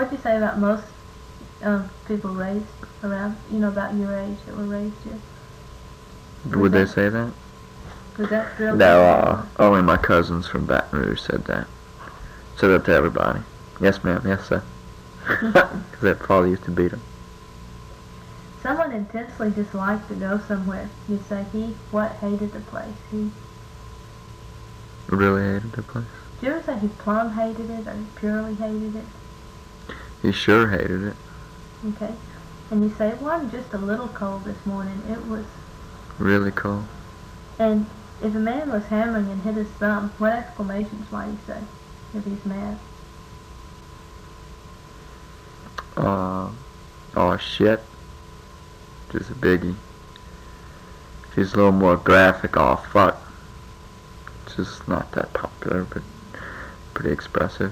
What'd you say about most people raised around, about your age that were raised here? Would they say that? Was that real? No, only my cousins from Baton Rouge said that. Said that to everybody. Yes, ma'am. Yes, sir. Because their father used to beat them. Someone intensely disliked to go somewhere. You say hated the place. He really hated the place. Did you ever say he plumb hated it or he purely hated it? He sure hated it. Okay. And you say it wasn't just a little cold this morning. It was really cold. And if a man was hammering and hit his thumb, what exclamations might he say if he's mad? Oh shit. Just a biggie. If he's a little more graphic, oh fuck. It's just not that popular, but pretty expressive.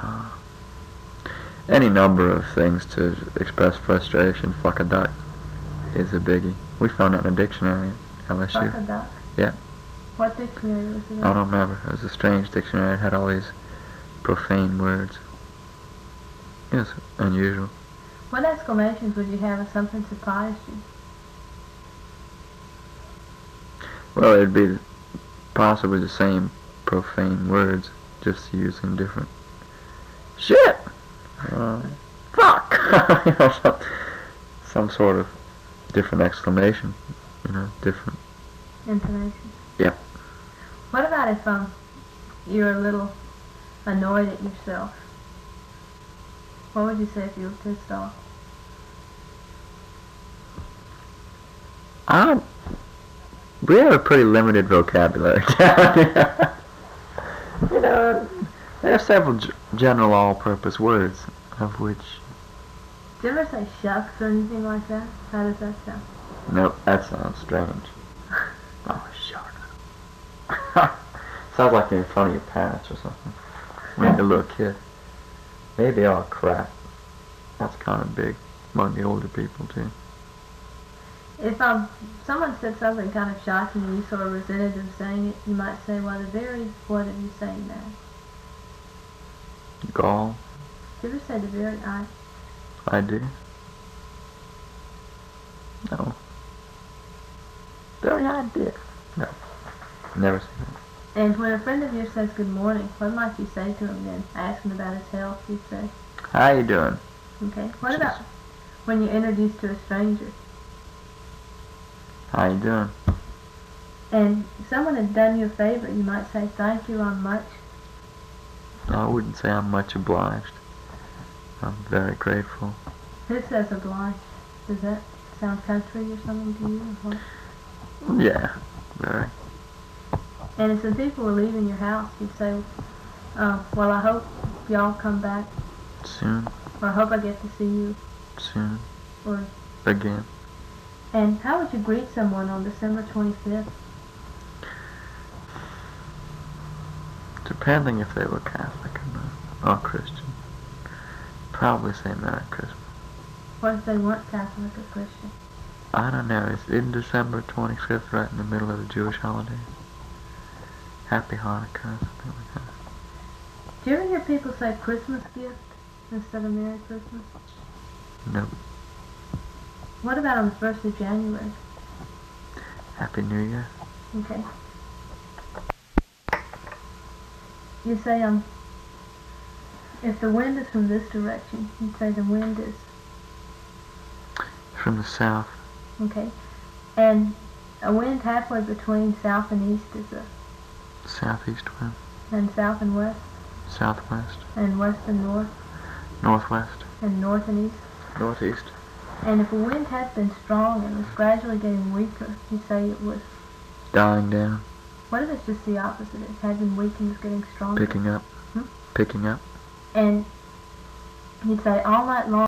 Any number of things to express frustration. Fuck a duck is a biggie. We found that in a dictionary at LSU. Fuck a duck? Yeah. What dictionary was it in? I don't remember. It was a strange dictionary. It had all these profane words. It was unusual. What exclamations would you have if something surprised you? Well, it'd be possibly the same profane words, just using different shit. Fuck. Some sort of different exclamation. Different intonation. Yep. What about if you're a little annoyed at yourself? What would you say if you were pissed off? We have a pretty limited vocabulary. There are several general all-purpose words, of which... Do you ever say shucks or anything like that? How does that sound? Nope, that sounds strange. Oh, shucks. Sounds like you're in front of your parents or something. When you're a little kid. Maybe, oh crap. That's kind of big among the older people too. If someone said something kind of shocking and you sort of resented them saying it, you might say, well, what are you saying now? Gall. Did you ever say the very I do. No. Very idea. No. Never seen that. And when a friend of yours says good morning, what might you say to him then? Ask him about his health, you'd say. How you doing? Okay. What about when you're introduced to a stranger? How you doing? And if someone had done you a favor, you might say, thank you, I'm much. I wouldn't say I'm much obliged. I'm very grateful. Who says obliged? Does that sound country or something to you? Or what? Yeah, very. And if some people were leaving your house, you'd say, well, I hope y'all come back. Soon. Or I hope I get to see you. Soon. Or again. And how would you greet someone on December 25th? Depending if they were Catholic or not, or Christian. Probably say Merry Christmas. What if they weren't Catholic or Christian? I don't know. It's in December 25th, right in the middle of the Jewish holidays. Happy Hanukkah, something like that. Do you ever hear people say Christmas gift instead of Merry Christmas? Nope. What about on the 1st of January? Happy New Year. Okay. You say, if the wind is from this direction, you say the wind is... From the south. Okay. And a wind halfway between south and east is a... Southeast wind. And south and west? Southwest. And west and north? Northwest. And north and east? Northeast. And if a wind had been strong and was gradually getting weaker, you say it was... Dying down. What if it's just the opposite? It had been weak and was getting stronger? Picking up. Picking up. And you'd say all night long